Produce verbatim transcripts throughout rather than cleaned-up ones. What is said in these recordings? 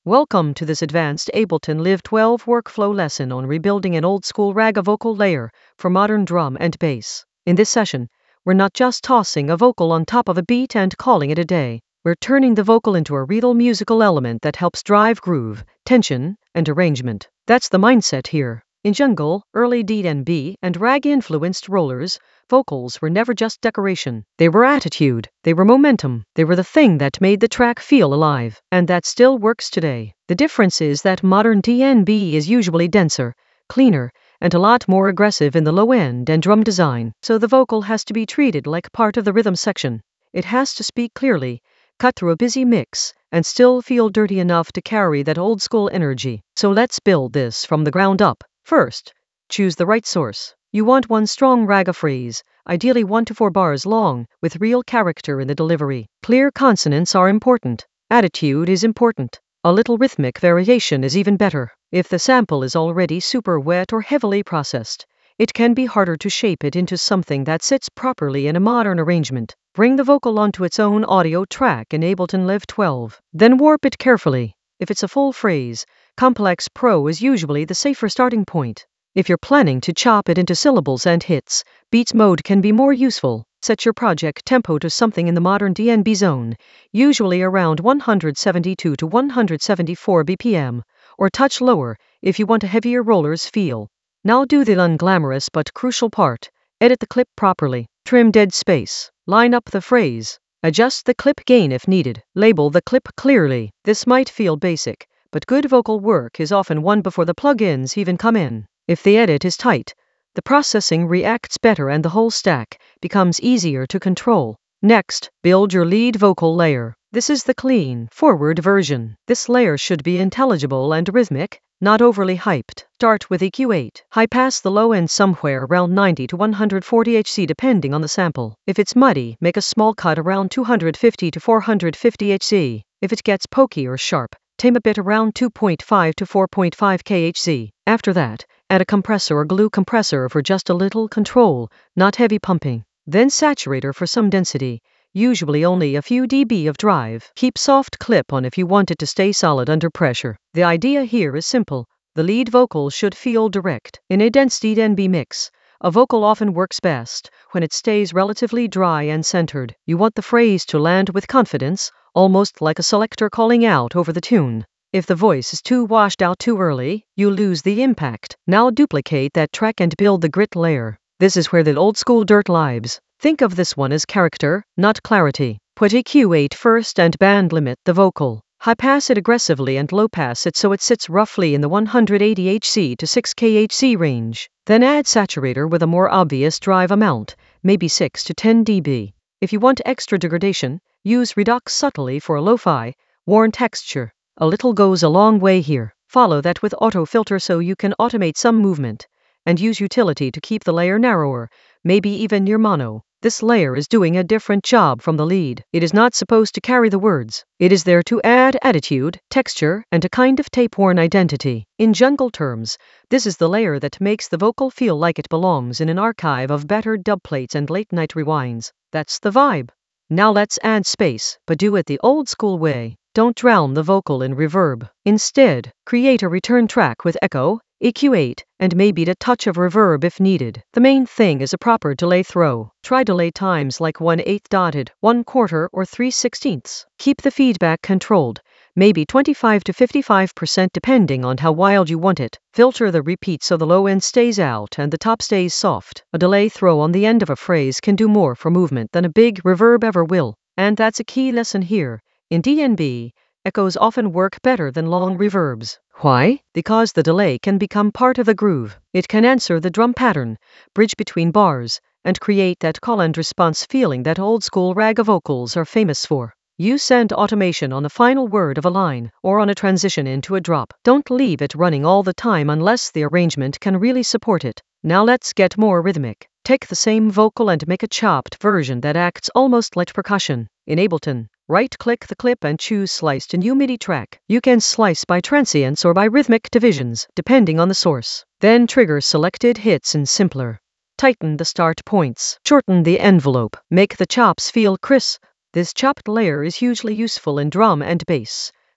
Welcome to this advanced Ableton Live twelve workflow lesson on rebuilding an old-school raga vocal layer for modern drum and bass. In this session, we're not just tossing a vocal on top of a beat and calling it a day. We're turning the vocal into a real musical element that helps drive groove, tension, and arrangement. That's the mindset here. In jungle, early D and B, and rag-influenced rollers, vocals were never just decoration. They were attitude, they were momentum, they were the thing that made the track feel alive. And that still works today. The difference is that modern D and B is usually denser, cleaner, and a lot more aggressive in the low end and drum design. So the vocal has to be treated like part of the rhythm section. It has to speak clearly, cut through a busy mix, and still feel dirty enough to carry that old school energy. So let's build this from the ground up. First, choose the right source. You want one strong raga phrase, ideally one to four bars long, with real character in the delivery. Clear consonants are important. Attitude is important. A little rhythmic variation is even better. If the sample is already super wet or heavily processed, it can be harder to shape it into something that sits properly in a modern arrangement. Bring the vocal onto its own audio track in Ableton Live twelve. Then warp it carefully. If it's a full phrase, Complex Pro is usually the safer starting point. If you're planning to chop it into syllables and hits, Beats mode can be more useful. Set your project tempo to something in the modern D and B zone, usually around one seventy-two to one seventy-four B P M, or touch lower if you want a heavier roller's feel. Now do the unglamorous but crucial part. Edit the clip properly. Trim dead space. Line up the phrase. Adjust the clip gain if needed. Label the clip clearly. This might feel basic, but good vocal work is often won before the plugins even come in. If the edit is tight, the processing reacts better and the whole stack becomes easier to control. Next, build your lead vocal layer. This is the clean, forward version. This layer should be intelligible and rhythmic, not overly hyped. Start with E Q eight. High pass the low end somewhere around ninety to one forty hertz depending on the sample. If it's muddy, make a small cut around two fifty to four fifty hertz. If it gets pokey or sharp, tame a bit around two point five to four point five kilohertz. After that, add a compressor or glue compressor for just a little control, not heavy pumping. Then saturator for some density, usually only a few dB of drive. Keep soft clip on if you want it to stay solid under pressure. The idea here is simple. The lead vocal should feel direct. In a dense D and B mix, a vocal often works best when it stays relatively dry and centered. You want the phrase to land with confidence, almost like a selector calling out over the tune. If the voice is too washed out too early, you lose the impact. Now duplicate that track and build the grit layer. This is where the old school dirt lives. Think of this one as character, not clarity. Put E Q eight first and band limit the vocal. High pass it aggressively and low pass it so it sits roughly in the one eighty hertz to six kilohertz range. Then add saturator with a more obvious drive amount, maybe six to ten dB. If you want extra degradation, use Redux subtly for a lo-fi, worn texture. A little goes a long way here. Follow that with auto filter so you can automate some movement, and use utility to keep the layer narrower, maybe even near mono. This layer is doing a different job from the lead. It is not supposed to carry the words. It is there to add attitude, texture, and a kind of tape-worn identity. In jungle terms, this is the layer that makes the vocal feel like it belongs in an archive of battered dubplates and late-night rewinds. That's the vibe. Now let's add space, but do it the old-school way. Don't drown the vocal in reverb. Instead, create a return track with echo, E Q eight, and maybe a touch of reverb if needed. The main thing is a proper delay throw. Try delay times like one eighth dotted, one quarter, or three sixteenths. Keep the feedback controlled, maybe twenty-five to fifty-five percent depending on how wild you want it. Filter the repeat so the low end stays out and the top stays soft. A delay throw on the end of a phrase can do more for movement than a big reverb ever will. And that's a key lesson here. In D and B, echoes often work better than long reverbs. Why? Because the delay can become part of the groove. It can answer the drum pattern, bridge between bars, and create that call and response feeling that old school raga vocals are famous for. You send automation on the final word of a line, or on a transition into a drop. Don't leave it running all the time unless the arrangement can really support it. Now let's get more rhythmic. Take the same vocal and make a chopped version that acts almost like percussion. In Ableton, right-click the clip and choose Slice to New MIDI track. You can slice by transients or by rhythmic divisions, depending on the source. Then trigger selected hits in Simpler. Tighten the start points. Shorten the envelope. Make the chops feel crisp. This chopped layer is hugely useful in drum and bass,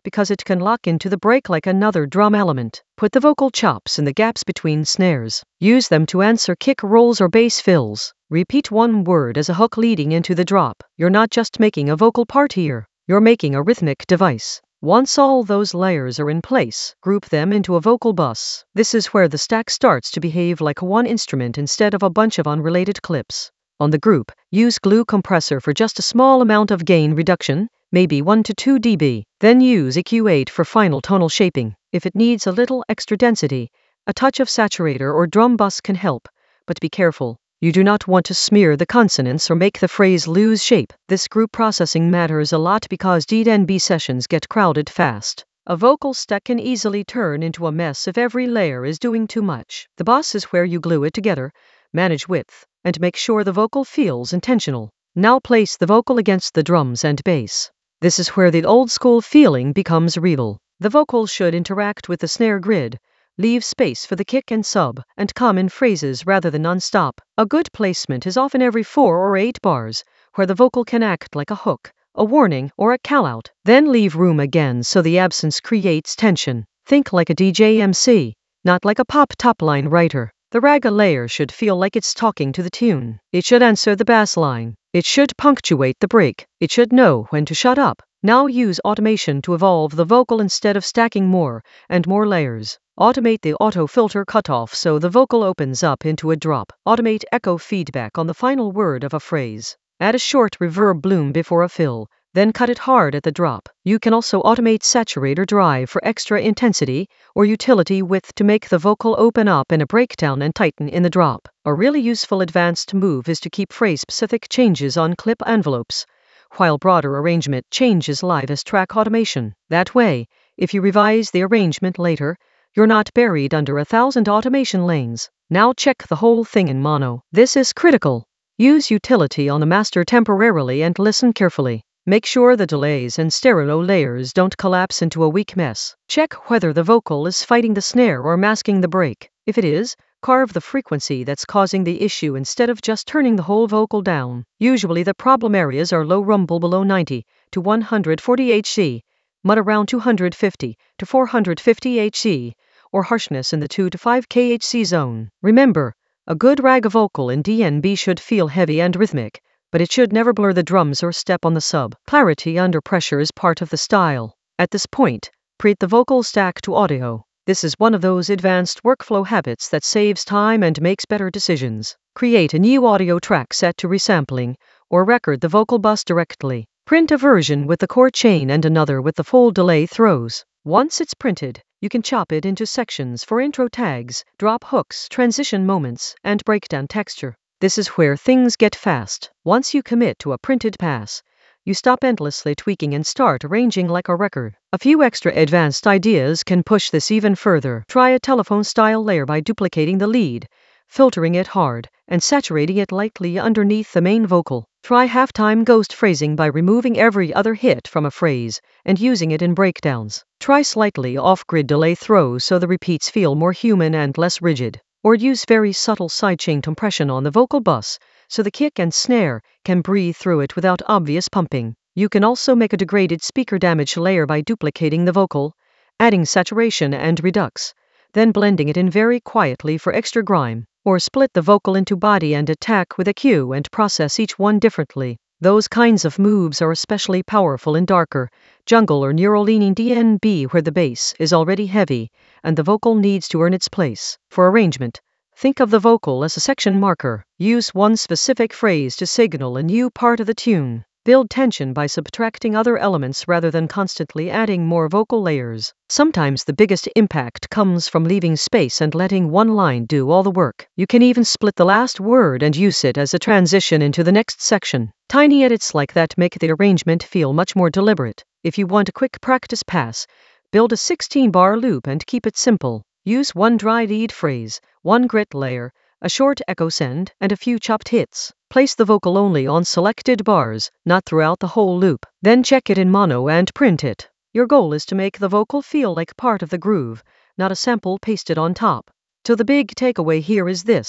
because it can lock into the break like another drum element. Put the vocal chops in the gaps between snares. Use them to answer kick rolls or bass fills. Repeat one word as a hook leading into the drop. You're not just making a vocal part here, you're making a rhythmic device. Once all those layers are in place, group them into a vocal bus. This is where the stack starts to behave like one instrument instead of a bunch of unrelated clips. On the group, use glue compressor for just a small amount of gain reduction, maybe one to two decibels. Then use E Q eight for final tonal shaping. If it needs a little extra density, a touch of saturator or drum bus can help, but be careful. You do not want to smear the consonants or make the phrase lose shape. This group processing matters a lot because D and B sessions get crowded fast. A vocal stack can easily turn into a mess if every layer is doing too much. The bus is where you glue it together, manage width, and make sure the vocal feels intentional. Now place the vocal against the drums and bass. This is where the old school feeling becomes real. The vocal should interact with the snare grid, leave space for the kick and sub, and come in phrases rather than non-stop. A good placement is often every four or eight bars, where the vocal can act like a hook, a warning, or a call-out. Then leave room again so the absence creates tension. Think like a D J M C, not like a pop top-line writer. The raga layer should feel like it's talking to the tune. It should answer the bass line. It should punctuate the break. It should know when to shut up. Now use automation to evolve the vocal instead of stacking more and more layers. Automate the auto filter cutoff so the vocal opens up into a drop. Automate echo feedback on the final word of a phrase. Add a short reverb bloom before a fill, then cut it hard at the drop. You can also automate saturator drive for extra intensity, or utility width to make the vocal open up in a breakdown and tighten in the drop. A really useful advanced move is to keep phrase-specific changes on clip envelopes, while broader arrangement changes live as track automation. That way, if you revise the arrangement later, you're not buried under a thousand automation lanes. Now check the whole thing in mono. This is critical. Use utility on the master temporarily and listen carefully. Make sure the delays and stereo layers don't collapse into a weak mess. Check whether the vocal is fighting the snare or masking the break. If it is, carve the frequency that's causing the issue instead of just turning the whole vocal down. Usually the problem areas are low rumble below ninety to one hundred forty hertz, mud around two hundred fifty to four hundred fifty hertz, or harshness in the two to five kilohertz zone. Remember, a good raga vocal in D and B should feel heavy and rhythmic, but it should never blur the drums or step on the sub. Clarity under pressure is part of the style. At this point, preheat the vocal stack to audio. This is one of those advanced workflow habits that saves time and makes better decisions. Create a new audio track set to resampling, or record the vocal bus directly. Print a version with the chord chain and another with the full delay throws. Once it's printed, you can chop it into sections for intro tags, drop hooks, transition moments, and breakdown texture. This is where things get fast. Once you commit to a printed pass, you stop endlessly tweaking and start arranging like a record. A few extra advanced ideas can push this even further. Try a telephone-style layer by duplicating the lead, filtering it hard, and saturating it lightly underneath the main vocal. Try halftime ghost phrasing by removing every other hit from a phrase and using it in breakdowns. Try slightly off-grid delay throws so the repeats feel more human and less rigid. Or use very subtle sidechain compression on the vocal bus so the kick and snare can breathe through it without obvious pumping. You can also make a degraded speaker damage layer by duplicating the vocal, adding saturation and redux, then blending it in very quietly for extra grime. Or split the vocal into body and attack with a cue and process each one differently. Those kinds of moves are especially powerful in darker, jungle or neural-leaning D and B where the bass is already heavy and the vocal needs to earn its place. For arrangement, think of the vocal as a section marker. Use one specific phrase to signal a new part of the tune. Build tension by subtracting other elements rather than constantly adding more vocal layers. Sometimes the biggest impact comes from leaving space and letting one line do all the work. You can even split the last word and use it as a transition into the next section. Tiny edits like that make the arrangement feel much more deliberate. If you want a quick practice pass, build a sixteen bar loop and keep it simple. Use one dry lead phrase, one grit layer, a short echo send, and a few chopped hits. Place the vocal only on selected bars, not throughout the whole loop. Then check it in mono and print it. Your goal is to make the vocal feel like part of the groove, not a sample pasted on top. So the big takeaway here is this.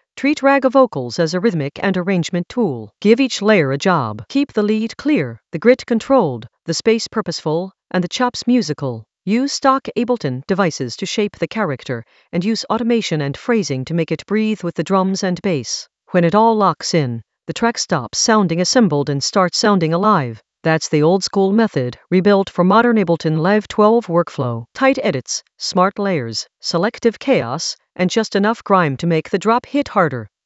Treat raga vocals as a rhythmic and arrangement tool. Give each layer a job. Keep the lead clear, the grit controlled, the space purposeful, and the chops musical. Use stock Ableton devices to shape the character, and use automation and phrasing to make it breathe with the drums and bass. When it all locks in, the track stops sounding assembled and starts sounding alive. That's the old school method, rebuilt for modern Ableton Live twelve workflow. Tight edits, smart layers, selective chaos, and just enough grime to make the drop hit harder.